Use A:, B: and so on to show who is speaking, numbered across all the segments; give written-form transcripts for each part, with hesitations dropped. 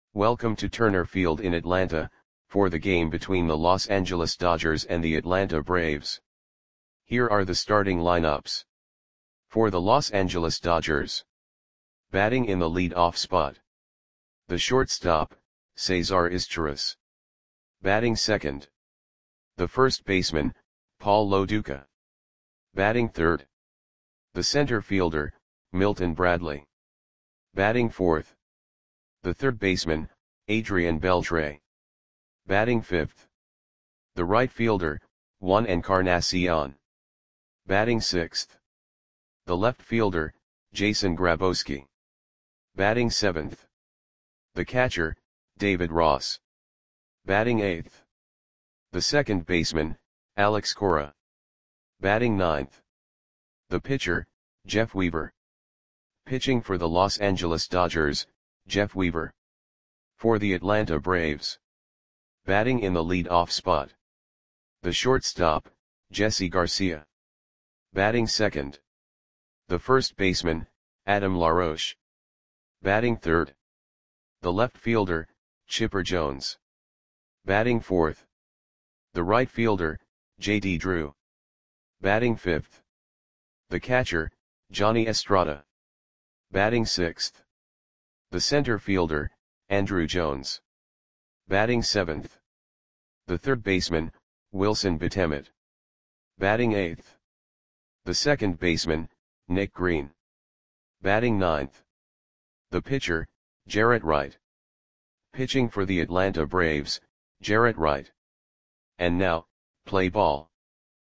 A: Welcome to Turner Field in Atlanta, for the game between the Los Angeles Dodgers and the Atlanta Braves. Here are the starting lineups. For the Los Angeles Dodgers. Batting in the lead-off spot. The shortstop, Cesar Izturis. Batting second. The first baseman, Paul Lo Duca. Batting third. The center fielder, Milton Bradley. Batting fourth. The third baseman, Adrian Beltre. Batting fifth. The right fielder, Juan Encarnacion. Batting sixth. The left fielder, Jason Grabowski. Batting seventh. The catcher, David Ross. Batting eighth. The second baseman, Alex Cora. Batting ninth. The pitcher, Jeff Weaver. Pitching for the Los Angeles Dodgers, Jeff Weaver. For the Atlanta Braves. Batting in the lead-off spot. The shortstop, Jesse Garcia. Batting second. The first baseman, Adam LaRoche. Batting third. The left fielder, Chipper Jones. Batting fourth. The right fielder, J.D. Drew. Batting fifth. The catcher, Johnny Estrada. Batting sixth. The center fielder, Andruw Jones. Batting seventh. The third baseman, Wilson Betemit. Batting eighth. The second baseman, Nick Green. Batting ninth. The pitcher, Jarrett Wright. Pitching for the Atlanta Braves, Jarrett Wright. And now, play ball.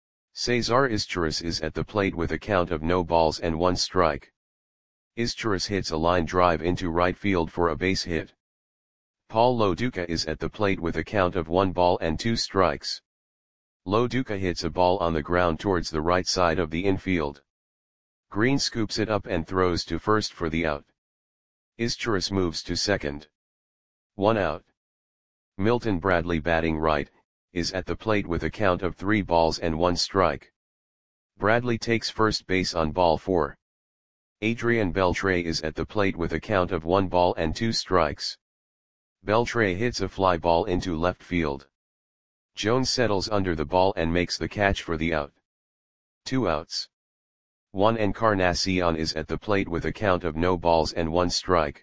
A: Cesar Izturis is at the plate with a count of no balls and 1 strike. Izturis hits a line drive into right field for a base hit. Paul Lo Duca is at the plate with a count of 1 ball and 2 strikes. Lo Duca hits a ball on the ground towards the right side of the infield. Green scoops it up and throws to first for the out. Izturis moves to second. 1 out. Milton Bradley, batting right, is at the plate with a count of 3 balls and 1 strike. Bradley takes first base on ball 4. Adrian Beltre is at the plate with a count of 1 ball and 2 strikes. Beltre hits a fly ball into left field. Jones settles under the ball and makes the catch for the out. 2 outs. Juan Encarnacion is at the plate with a count of no balls and 1 strike.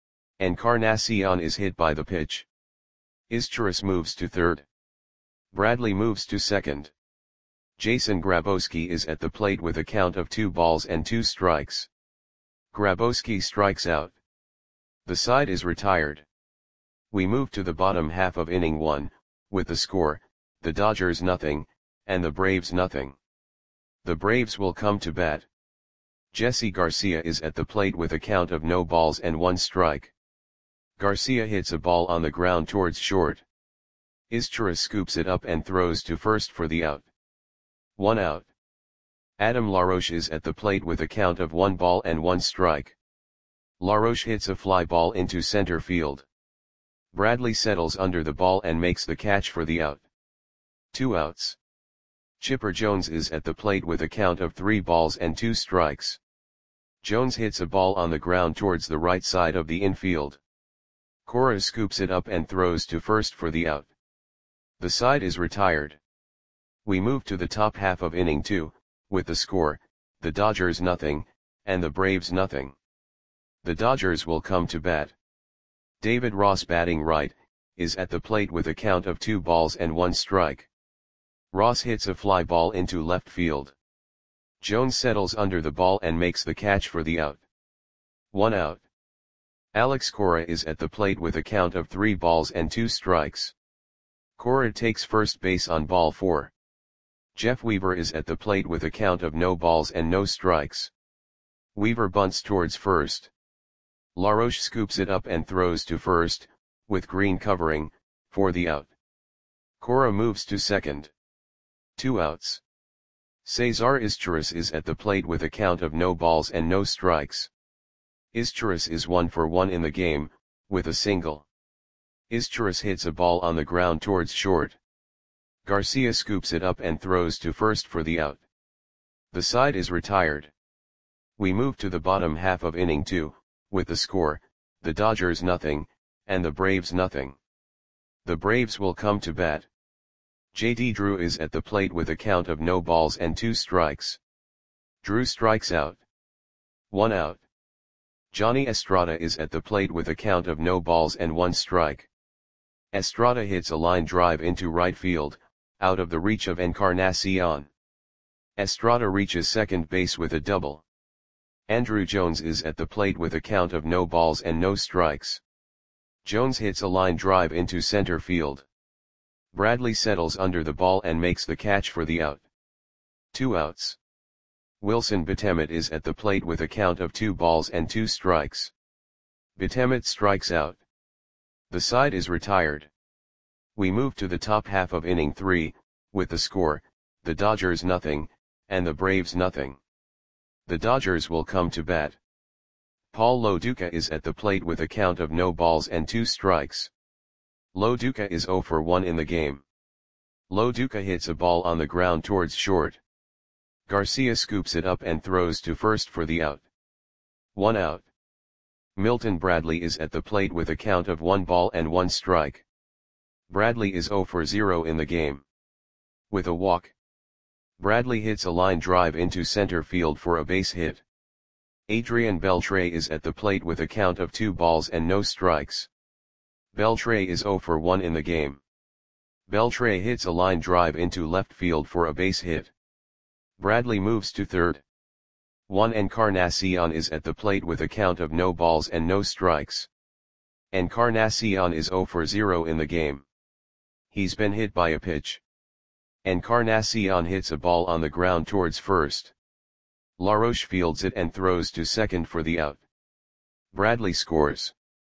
A: Encarnacion is hit by the pitch. Izturis moves to third. Bradley moves to second. Jason Grabowski is at the plate with a count of 2 balls and 2 strikes. Grabowski strikes out. The side is retired. We move to the bottom half of inning 1, with the score, the Dodgers nothing, and the Braves nothing. The Braves will come to bat. Jesse Garcia is at the plate with a count of no balls and 1 strike. Garcia hits a ball on the ground towards short. Izturis scoops it up and throws to first for the out. 1 out. Adam LaRoche is at the plate with a count of 1 ball and 1 strike. LaRoche hits a fly ball into center field. Bradley settles under the ball and makes the catch for the out. 2 outs. Chipper Jones is at the plate with a count of 3 balls and 2 strikes. Jones hits a ball on the ground towards the right side of the infield. Cora scoops it up and throws to first for the out. The side is retired. We move to the top half of inning 2, with the score, the Dodgers nothing, and the Braves nothing. The Dodgers will come to bat. David Ross, batting right, is at the plate with a count of 2 balls and 1 strike. Ross hits a fly ball into left field. Jones settles under the ball and makes the catch for the out. 1 out. Alex Cora is at the plate with a count of 3 balls and 2 strikes. Cora takes first base on ball 4. Jeff Weaver is at the plate with a count of no balls and no strikes. Weaver bunts towards first. LaRoche scoops it up and throws to first, with Green covering, for the out. Cora moves to second. 2 outs. Cesar Izturis is at the plate with a count of no balls and no strikes. Izturis is 1 for 1 in the game, with a single. Izturis hits a ball on the ground towards short. Garcia scoops it up and throws to first for the out. The side is retired. We move to the bottom half of inning 2, with the score, the Dodgers nothing, and the Braves nothing. The Braves will come to bat. JD Drew is at the plate with a count of no balls and 2 strikes. Drew strikes out. 1 out. Johnny Estrada is at the plate with a count of no balls and 1 strike. Estrada hits a line drive into right field, out of the reach of Encarnacion. Estrada reaches second base with a double. Andruw Jones is at the plate with a count of no balls and no strikes. Jones hits a line drive into center field. Bradley settles under the ball and makes the catch for the out. 2 outs. Wilson Betemet is at the plate with a count of 2 balls and 2 strikes. Betemet strikes out. The side is retired. We move to the top half of inning 3, with the score, the Dodgers nothing, and the Braves nothing. The Dodgers will come to bat. Paul Lo Duca is at the plate with a count of no balls and 2 strikes. Lo Duca is 0 for 1 in the game. Lo Duca hits a ball on the ground towards short. Garcia scoops it up and throws to first for the out. 1 out. Milton Bradley is at the plate with a count of 1 ball and 1 strike. Bradley is 0 for 0 in the game. With a walk, Bradley hits a line drive into center field for a base hit. Adrian Beltre is at the plate with a count of 2 balls and no strikes. Beltre is 0 for 1 in the game. Beltre hits a line drive into left field for a base hit. Bradley moves to third. Juan Encarnacion is at the plate with a count of no balls and no strikes. Encarnacion is 0 for 0 in the game. He's been hit by a pitch. Encarnacion hits a ball on the ground towards first. LaRoche fields it and throws to second for the out. Bradley scores.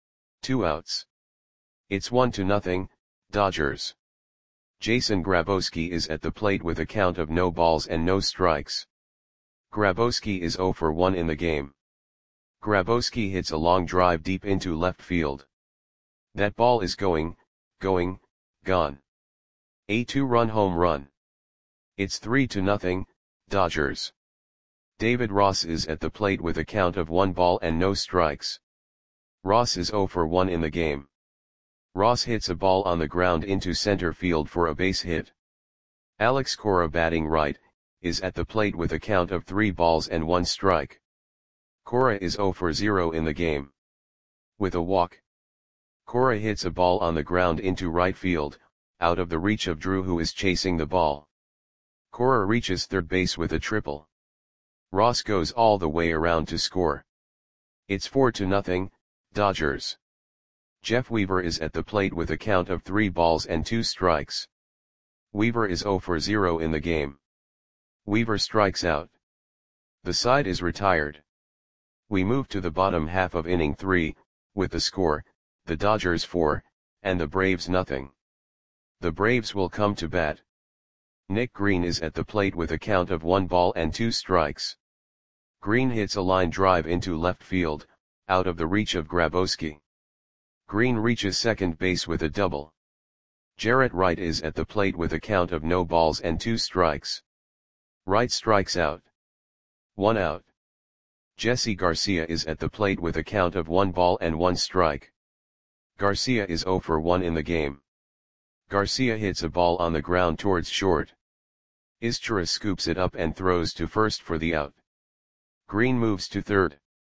A: 2 outs. It's 1-0, Dodgers. Jason Grabowski is at the plate with a count of no balls and no strikes. Grabowski is 0 for 1 in the game. Grabowski hits a long drive deep into left field. That ball is gone. A 2-run home run. It's 3-0, Dodgers. David Ross is at the plate with a count of 1 ball and no strikes. Ross is 0 for 1 in the game. Ross hits a ball on the ground into center field for a base hit. Alex Cora, batting right, is at the plate with a count of 3 balls and 1 strike. Cora is 0 for 0 in the game. With a walk, Cora hits a ball on the ground into right field, out of the reach of Drew, who is chasing the ball. Cora reaches third base with a triple. Ross goes all the way around to score. It's 4-0, Dodgers. Jeff Weaver is at the plate with a count of 3 balls and 2 strikes. Weaver is 0 for 0 in the game. Weaver strikes out. The side is retired. We move to the bottom half of inning 3, with the score, the Dodgers 4, and the Braves nothing. The Braves will come to bat. Nick Green is at the plate with a count of 1 ball and 2 strikes. Green hits a line drive into left field, out of the reach of Grabowski. Green reaches second base with a double. Jarrett Wright is at the plate with a count of no balls and 2 strikes. Wright strikes out. 1 out. Jesse Garcia is at the plate with a count of 1 ball and 1 strike. Garcia is 0 for 1 in the game. Garcia hits a ball on the ground towards short. Izturis scoops it up and throws to first for the out. Green moves to third.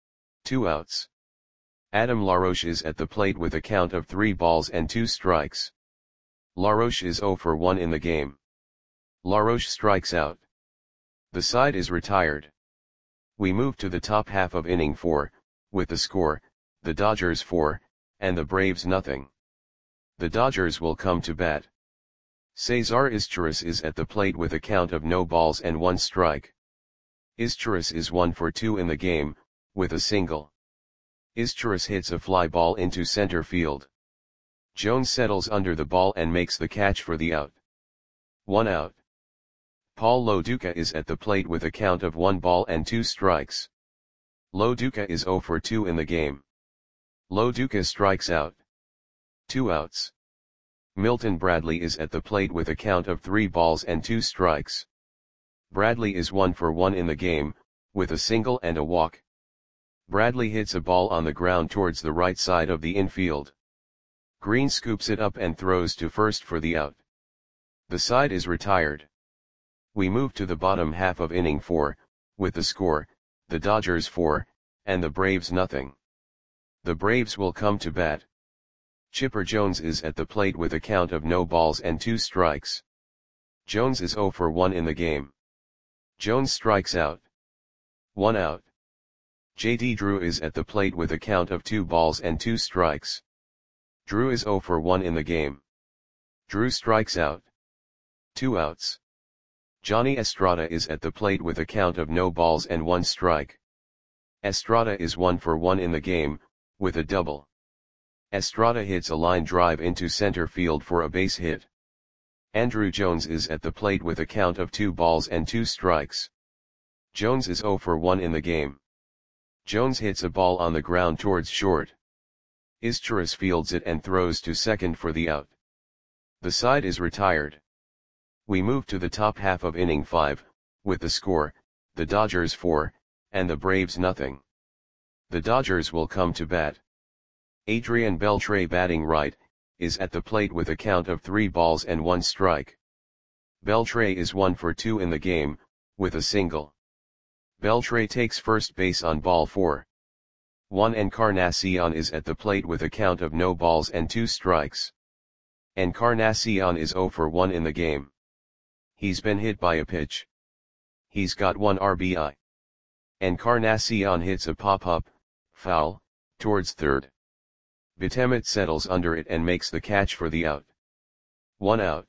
A: 2 outs. Adam LaRoche is at the plate with a count of 3 balls and 2 strikes. LaRoche is 0 for 1 in the game. LaRoche strikes out. The side is retired. We move to the top half of inning 4, with the score, the Dodgers 4, and the Braves nothing. The Dodgers will come to bat. Cesar Izturis is at the plate with a count of no balls and 1 strike. Izturis is 1 for 2 in the game, with a single. Izturis hits a fly ball into center field. Jones settles under the ball and makes the catch for the out. 1 out. Paul Lo Duca is at the plate with a count of 1 ball and 2 strikes. Lo Duca is 0 for 2 in the game. Lo Duca strikes out. 2 outs. Milton Bradley is at the plate with a count of 3 balls and 2 strikes. Bradley is 1 for 1 in the game, with a single and a walk. Bradley hits a ball on the ground towards the right side of the infield. Green scoops it up and throws to first for the out. The side is retired. We move to the bottom half of inning 4, with the score, the Dodgers 4, and the Braves nothing. The Braves will come to bat. Chipper Jones is at the plate with a count of no balls and 2 strikes. Jones is 0 for 1 in the game. Jones strikes out. 1 out. J.D. Drew is at the plate with a count of 2 balls and 2 strikes. Drew is 0 for 1 in the game. Drew strikes out. 2 outs. Johnny Estrada is at the plate with a count of no balls and 1 strike. Estrada is 1 for 1 in the game, with a double. Estrada hits a line drive into center field for a base hit. Andrew Jones is at the plate with a count of 2 balls and 2 strikes. Jones is 0 for 1 in the game. Jones hits a ball on the ground towards short. Izturis fields it and throws to second for the out. The side is retired. We move to the top half of inning 5, with the score, the Dodgers 4, and the Braves nothing. The Dodgers will come to bat. Adrian Beltre, batting right, is at the plate with a count of 3 balls and 1 strike. Beltre is 1 for 2 in the game, with a single. Beltre takes first base on ball 4. Juan Encarnacion is at the plate with a count of no balls and 2 strikes. Encarnacion is 0 for 1 in the game. He's been hit by a pitch. He's got 1 RBI. Encarnacion hits a pop-up, foul, towards third. Betemet settles under it and makes the catch for the out. 1 out.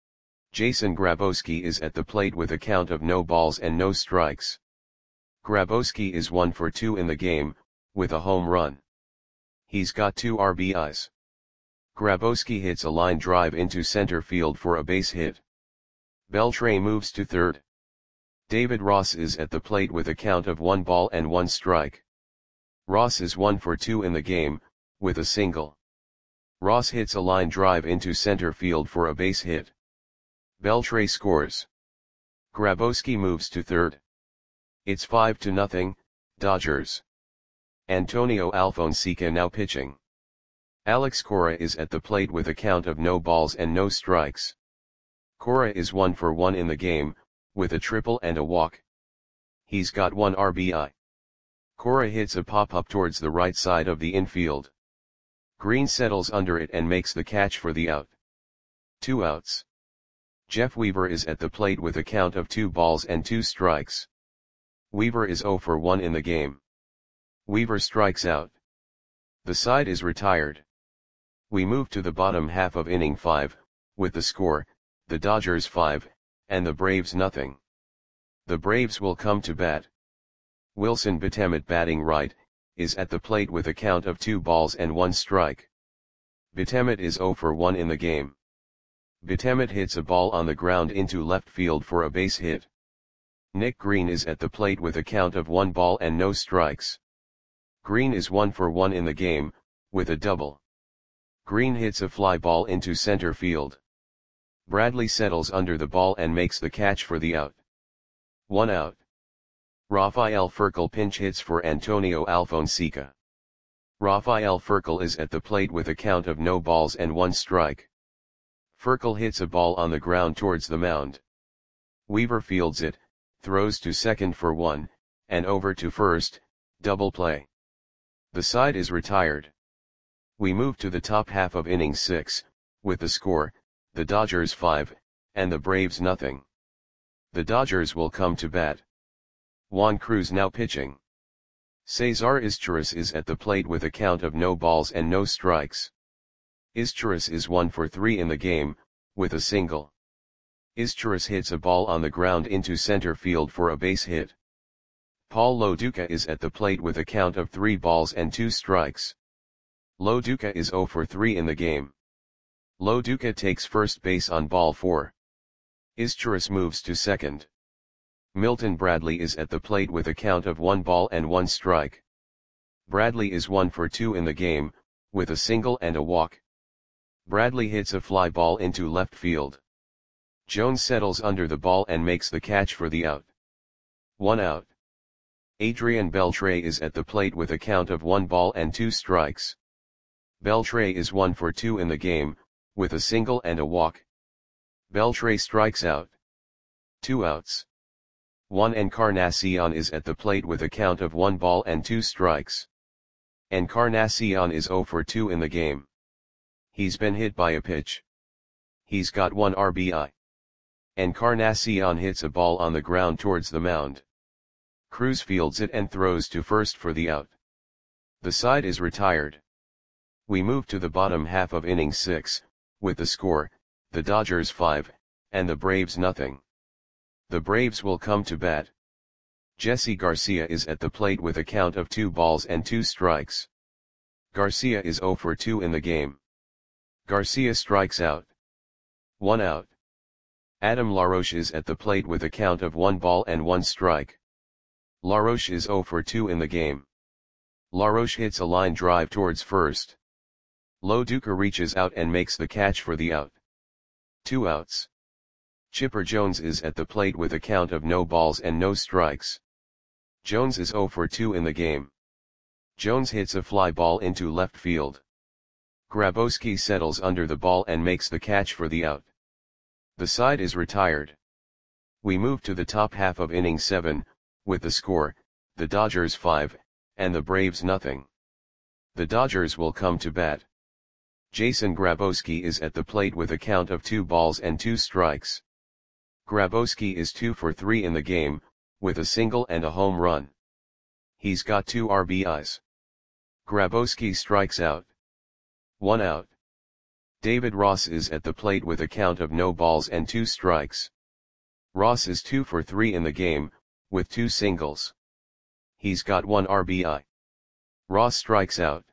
A: Jason Grabowski is at the plate with a count of no balls and no strikes. Grabowski is 1 for 2 in the game, with a home run. He's got 2 RBIs. Grabowski hits a line drive into center field for a base hit. Beltre moves to third. David Ross is at the plate with a count of 1 ball and 1 strike. Ross is 1 for 2 in the game, with a single. Ross hits a line drive into center field for a base hit. Beltre scores. Grabowski moves to third. It's 5-0, Dodgers. Antonio Alfonseca now pitching. Alex Cora is at the plate with a count of no balls and no strikes. Cora is 1 for 1 in the game, with a triple and a walk. He's got 1 RBI. Cora hits a pop-up towards the right side of the infield. Green settles under it and makes the catch for the out. 2 outs. Jeff Weaver is at the plate with a count of 2 balls and 2 strikes. Weaver is 0 for 1 in the game. Weaver strikes out. The side is retired. We move to the bottom half of inning 5, with the score, the Dodgers 5, and the Braves nothing. The Braves will come to bat. Wilson Betemet, batting right, is at the plate with a count of 2 balls and 1 strike. Betemet is 0 for 1 in the game. Betemet hits a ball on the ground into left field for a base hit. Nick Green is at the plate with a count of 1 ball and no strikes. Green is 1 for 1 in the game, with a double. Green hits a fly ball into center field. Bradley settles under the ball and makes the catch for the out. 1 out. Rafael Furcal pinch hits for Antonio Alfonseca. Rafael Furcal is at the plate with a count of no balls and 1 strike. Furcal hits a ball on the ground towards the mound. Weaver fields it, throws to second for 1, and over to first, double play. The side is retired. We move to the top half of inning 6, with the score, the Dodgers 5, and the Braves nothing. The Dodgers will come to bat. Juan Cruz now pitching. Cesar Izturis is at the plate with a count of no balls and no strikes. Izturis is 1 for 3 in the game, with a single. Izturis hits a ball on the ground into center field for a base hit. Paul Loduca is at the plate with a count of 3 balls and 2 strikes. Loduca is 0 for 3 in the game. Loduca takes first base on ball 4. Izturis moves to second. Milton Bradley is at the plate with a count of 1 ball and 1 strike. Bradley is 1 for 2 in the game, with a single and a walk. Bradley hits a fly ball into left field. Jones settles under the ball and makes the catch for the out. 1 out. Adrian Beltre is at the plate with a count of 1 ball and 2 strikes. Beltre is 1 for 2 in the game, with a single and a walk. Beltre strikes out. 2 outs. Juan Encarnacion is at the plate with a count of 1 ball and 2 strikes. Encarnacion is 0 for 2 in the game. He's been hit by a pitch. He's got 1 RBI. Encarnacion hits a ball on the ground towards the mound. Cruz fields it and throws to first for the out. The side is retired. We move to the bottom half of inning 6, with the score, the Dodgers 5, and the Braves nothing. The Braves will come to bat. Jesse Garcia is at the plate with a count of 2 balls and 2 strikes. Garcia is 0 for 2 in the game. Garcia strikes out. 1 out. Adam LaRoche is at the plate with a count of 1 ball and 1 strike. LaRoche is 0 for 2 in the game. LaRoche hits a line drive towards first. Lo Duca reaches out and makes the catch for the out. 2 outs. Chipper Jones is at the plate with a count of no balls and no strikes. Jones is 0 for 2 in the game. Jones hits a fly ball into left field. Grabowski settles under the ball and makes the catch for the out. The side is retired. We move to the top half of inning 7, with the score, the Dodgers 5, and the Braves nothing. The Dodgers will come to bat. Jason Grabowski is at the plate with a count of 2 balls and 2 strikes. Grabowski is 2 for 3 in the game, with a single and a home run. He's got 2 RBIs. Grabowski strikes out. 1 out. David Ross is at the plate with a count of no balls and 2 strikes. Ross is 2 for 3 in the game, with 2 singles. He's got 1 RBI. Ross strikes out.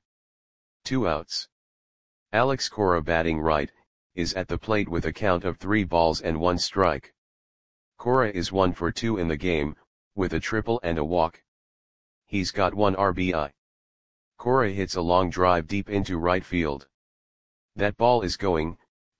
A: 2 outs. Alex Cora, batting right, is at the plate with a count of 3 balls and 1 strike. Cora is 1 for 2 in the game, with a triple and a walk. He's got 1 RBI. Cora hits a long drive deep into right field. That ball is gone.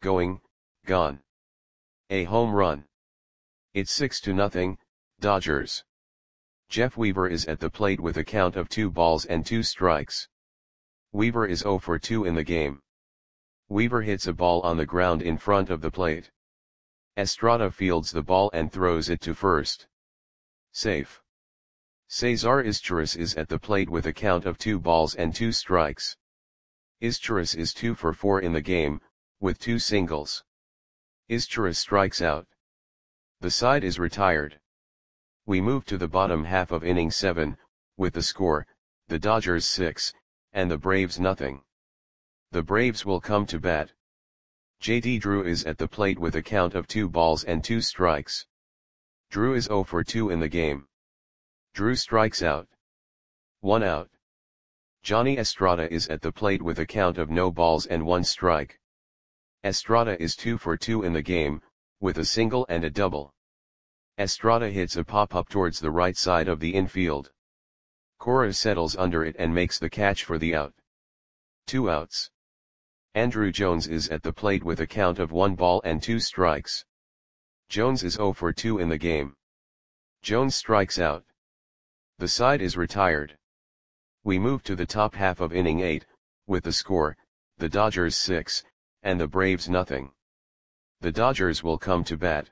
A: A home run. It's 6-0, Dodgers. Jeff Weaver is at the plate with a count of 2 balls and 2 strikes. Weaver is 0 for 2 in the game. Weaver hits a ball on the ground in front of the plate. Estrada fields the ball and throws it to first. Safe. Cesar Izturis is at the plate with a count of 2 balls and 2 strikes. Izturis is 2 for 4 in the game, with 2 singles. Izturis strikes out. The side is retired. We move to the bottom half of inning 7, with the score, the Dodgers 6, and the Braves nothing. The Braves will come to bat. J.D. Drew is at the plate with a count of 2 balls and 2 strikes. Drew is 0 for 2 in the game. Drew strikes out. 1 out. Johnny Estrada is at the plate with a count of no balls and 1 strike. Estrada is 2 for 2 in the game, with a single and a double. Estrada hits a pop-up towards the right side of the infield. Cora settles under it and makes the catch for the out. 2 outs. Andruw Jones is at the plate with a count of 1 ball and 2 strikes. Jones is 0 for 2 in the game. Jones strikes out. The side is retired. We move to the top half of inning 8, with the score, the Dodgers 6, and the Braves nothing. The Dodgers will come to bat.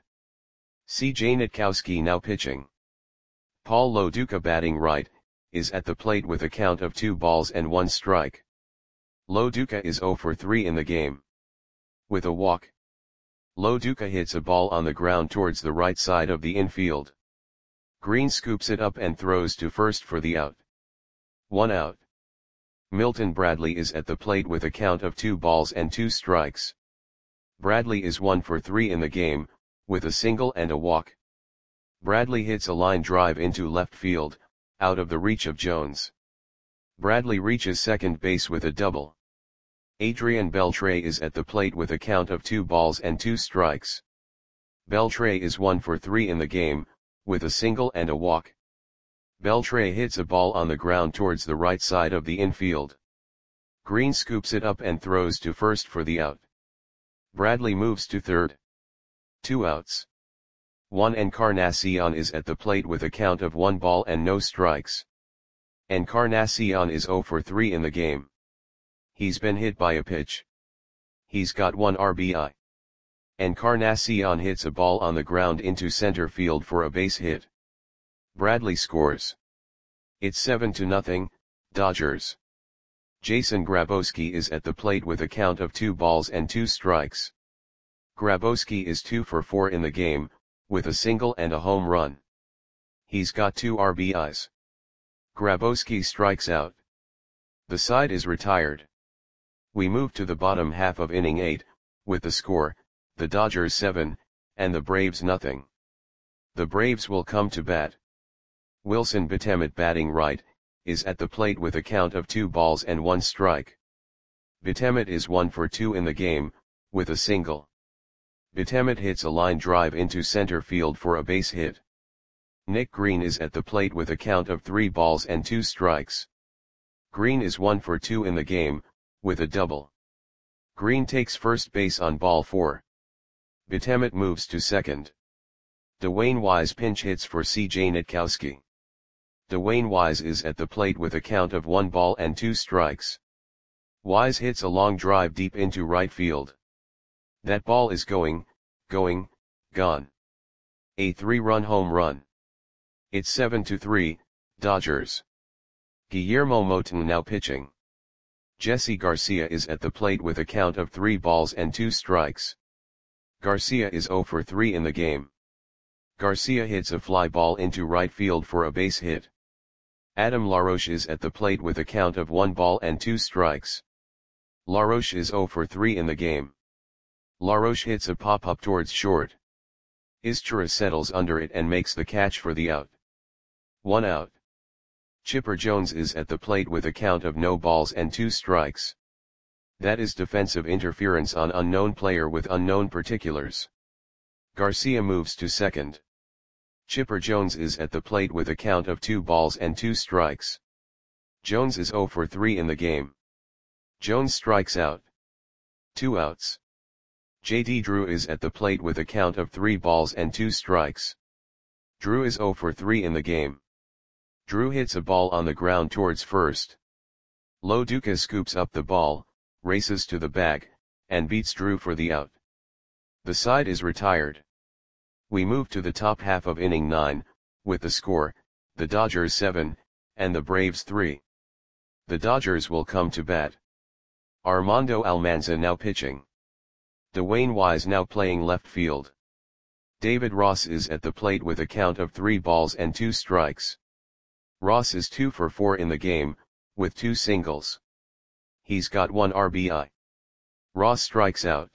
A: C.J. Nitkowski now pitching. Paul Lo Duca, batting right, is at the plate with a count of 2 balls and 1 strike. Lo Duca is 0 for 3 in the game. With a walk. Lo Duca hits a ball on the ground towards the right side of the infield. Green scoops it up and throws to first for the out. 1 out. Milton Bradley is at the plate with a count of 2 balls and 2 strikes. Bradley is 1 for 3 in the game, with a single and a walk. Bradley hits a line drive into left field, out of the reach of Jones. Bradley reaches second base with a double. Adrian Beltre is at the plate with a count of 2 balls and 2 strikes. Beltre is 1 for 3 in the game, with a single and a walk. Beltre hits a ball on the ground towards the right side of the infield. Green scoops it up and throws to first for the out. Bradley moves to third. 2 outs. Juan Encarnacion is at the plate with a count of 1 ball and no strikes. Encarnacion is 0 for 3 in the game. He's been hit by a pitch. He's got 1 RBI. Encarnacion hits a ball on the ground into center field for a base hit. Bradley scores. It's 7-0, Dodgers. Jason Grabowski is at the plate with a count of 2 balls and 2 strikes. Grabowski is 2 for 4 in the game, with a single and a home run. He's got 2 RBIs. Grabowski strikes out. The side is retired. We move to the bottom half of inning 8, with the score, the Dodgers 7, and the Braves nothing. The Braves will come to bat. Wilson Betemet, batting right, is at the plate with a count of 2 balls and 1 strike. Betemet is 1 for 2 in the game, with a single. Betemet hits a line drive into center field for a base hit. Nick Green is at the plate with a count of 3 balls and 2 strikes. Green is 1 for 2 in the game, with a double. Green takes first base on ball 4. Betemet moves to second. Dwayne Wise pinch hits for C.J. Nitkowski. Dwayne Wise is at the plate with a count of 1 ball and 2 strikes. Wise hits a long drive deep into right field. That ball is going, gone. A 3-run home run. It's 7-3, Dodgers. Guillermo Moton now pitching. Jesse Garcia is at the plate with a count of 3 balls and 2 strikes. Garcia is 0 for 3 in the game. Garcia hits a fly ball into right field for a base hit. Adam LaRoche is at the plate with a count of 1 ball and 2 strikes. LaRoche is 0 for 3 in the game. LaRoche hits a pop-up towards short. Izchira settles under it and makes the catch for the out. 1 out. Chipper Jones is at the plate with a count of no balls and 2 strikes. That is defensive interference on unknown player with unknown particulars. Garcia moves to second. Chipper Jones is at the plate with a count of 2 balls and 2 strikes. Jones is 0 for 3 in the game. Jones strikes out. 2 outs. J.D. Drew is at the plate with a count of 3 balls and 2 strikes. Drew is 0 for 3 in the game. Drew hits a ball on the ground towards first. Lo Duca scoops up the ball, races to the bag, and beats Drew for the out. The side is retired. We move to the top half of inning 9, with the score, the Dodgers 7, and the Braves 3. The Dodgers will come to bat. Armando Almanza now pitching. Dwayne Wise now playing left field. David Ross is at the plate with a count of 3 balls and 2 strikes. Ross is 2 for 4 in the game, with 2 singles. He's got 1 RBI. Ross strikes out.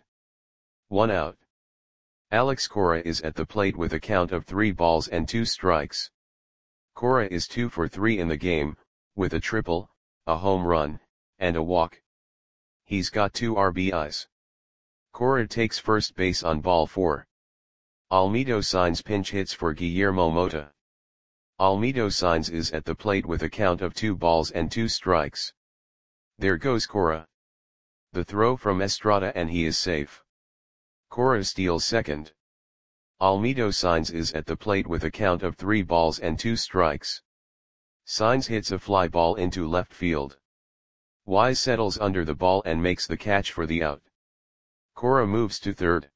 A: 1 out. Alex Cora is at the plate with a count of 3 balls and 2 strikes. Cora is 2 for 3 in the game, with a triple, a home run, and a walk. He's got 2 RBIs. Cora takes first base on ball 4. Almedo Signs pinch hits for Guillermo Mota. Almedo Signs is at the plate with a count of 2 balls and 2 strikes. There goes Cora. The throw from Estrada and he is safe. Cora steals second. Almedo Signs is at the plate with a count of 3 balls and 2 strikes. Signs hits a fly ball into left field. Wise settles under the ball and makes the catch for the out. Cora moves to third.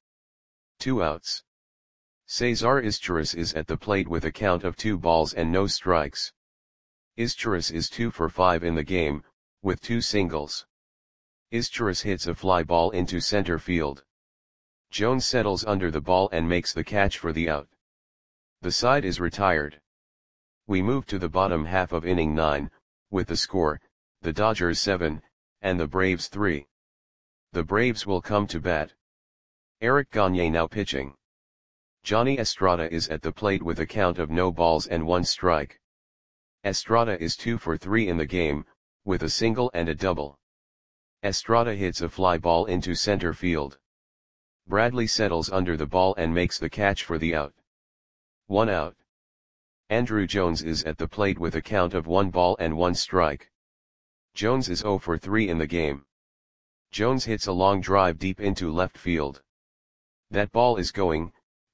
A: 2 outs. Cesar Izturis is at the plate with a count of 2 balls and no strikes. Izturis is 2 for 5 in the game, with 2 singles. Izturis hits a fly ball into center field. Jones settles under the ball and makes the catch for the out. The side is retired. We move to the bottom half of inning 9, with the score, the Dodgers 7, and the Braves 3. The Braves will come to bat. Eric Gagne now pitching. Johnny Estrada is at the plate with a count of no balls and 1 strike. Estrada is 2 for 3 in the game, with a single and a double. Estrada hits a fly ball into center field. Bradley settles under the ball and makes the catch for the out. 1 out. Andrew Jones is at the plate with a count of 1 ball and 1 strike. Jones is 0 for 3 in the game. Jones hits a long drive deep into left field. That ball is going,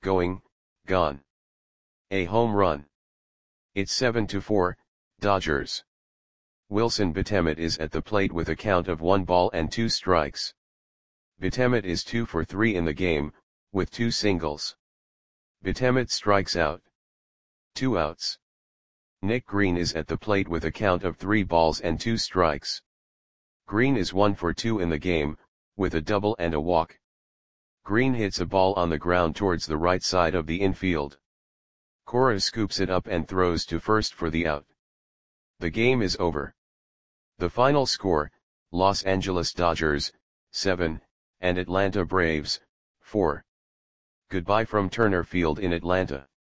A: gone. A home run. It's 7-4, Dodgers. Wilson Betemet is at the plate with a count of 1 ball and 2 strikes. Betemet is 2 for 3 in the game, with 2 singles. Betemet strikes out. 2 outs. Nick Green is at the plate with a count of 3 balls and 2 strikes. Green is 1 for 2 in the game, with a double and a walk. Green hits a ball on the ground towards the right side of the infield. Cora scoops it up and throws to first for the out. The game is over. The final score, Los Angeles Dodgers, 7, and Atlanta Braves, 4. Goodbye from Turner Field in Atlanta.